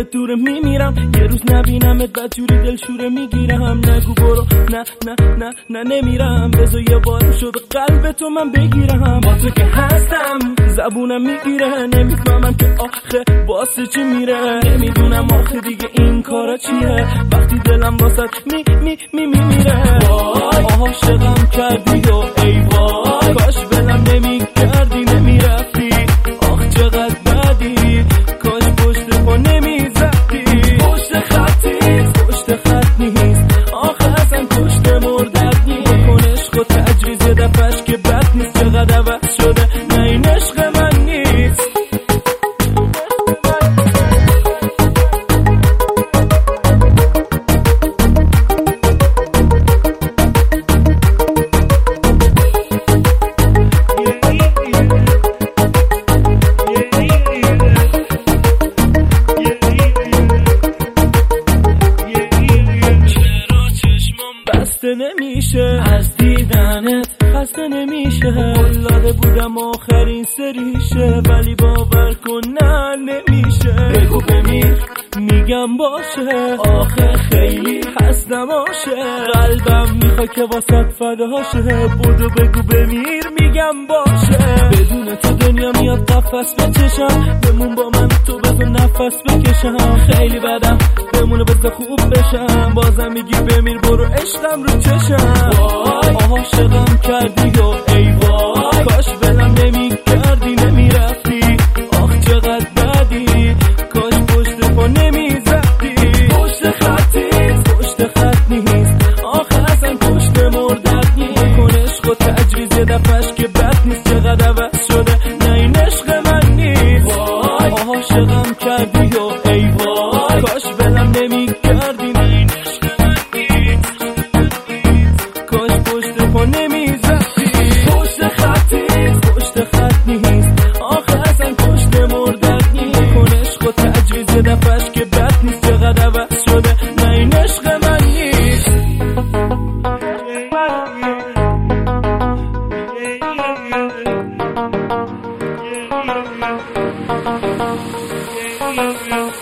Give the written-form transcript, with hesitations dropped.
دل دور میمیرم، یه روز نبینمت بدجوری دلشوره میگیرم. نگو برو، نه نه نه نه نمیرم، بذار یه بار شو به قلب تو من بگیرم. با تو که هستم زبونم میگیره، نمیفهمم که آخه واسه چی میره. نمیدونم آخه دیگه این کارا چیه وقتی دلم واسه میره. وای عاشقم کردی و ای وای، کاش بلم نمیکردی نمیرفتی. آخ چقدر بدی، کاش پشت پا نمیزدی. پشت خط نیست آخه اصلا پشت مردد نیست. بکن عشق و تجویز یه دفعش که بد نیست. چقدر عوض شده، نه این عشق من نیست. نمیشه از دیدنت، خسته نمیشه. اللاده بودم آخرین سریشه، ولی باور کن نه نمیشه. بگو بمیر میگم باشه، آخه خیلی هستم عاشق. قلبم میخواد که واسط فداشه. بودو بگو بمیر میگم باشه. بدون تو دنیا میاد قفس بچشم، بمون با من تو بذار نفس بکشم. خیلی بدم بمونه بذار خوب بشم، بازم میگی بمیر برو عشقم رو چشم. وای عاشقم کردی و ای وای، کاش بلم نمیکردی نمیرفتی. آخ چقدر بدی، کاش پشت پا نمیزدی. پشت خط نیست آخه اصلا پشت مردد نیست. بکن عشق و تجویز یه دفعش که بد نیست. چقدر عوض شده، نه این عشق من نیست. وای عاشقم کردی و ای وای، کاش بلم نمیکردی نه این عشق من نیست. کاش پشت پا نمیزدی. پشت خط نیست آخه اصلا پشت مردد نیست. بکن عشق و تجویز یه دفعش که بد نیست. چقدر عوض شده، نه این عشق من نیست. Yeah.